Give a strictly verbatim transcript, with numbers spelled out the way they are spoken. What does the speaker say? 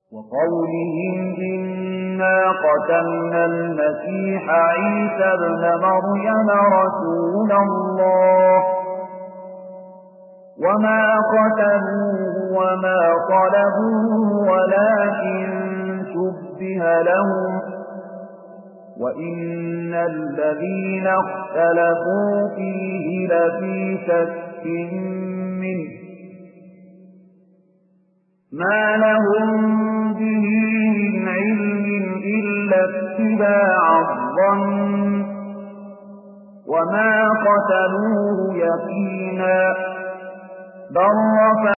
وقولهم إنا قتلنا المسيح عيسى ابن مريم رسول الله وما قتلوه وما صلبوه ولكن شبه لهم وإن الذين اختلفوا فيه لفي شك منه ما لهم به من علم إلا اتباع الظن وما قتلوه يقينا بل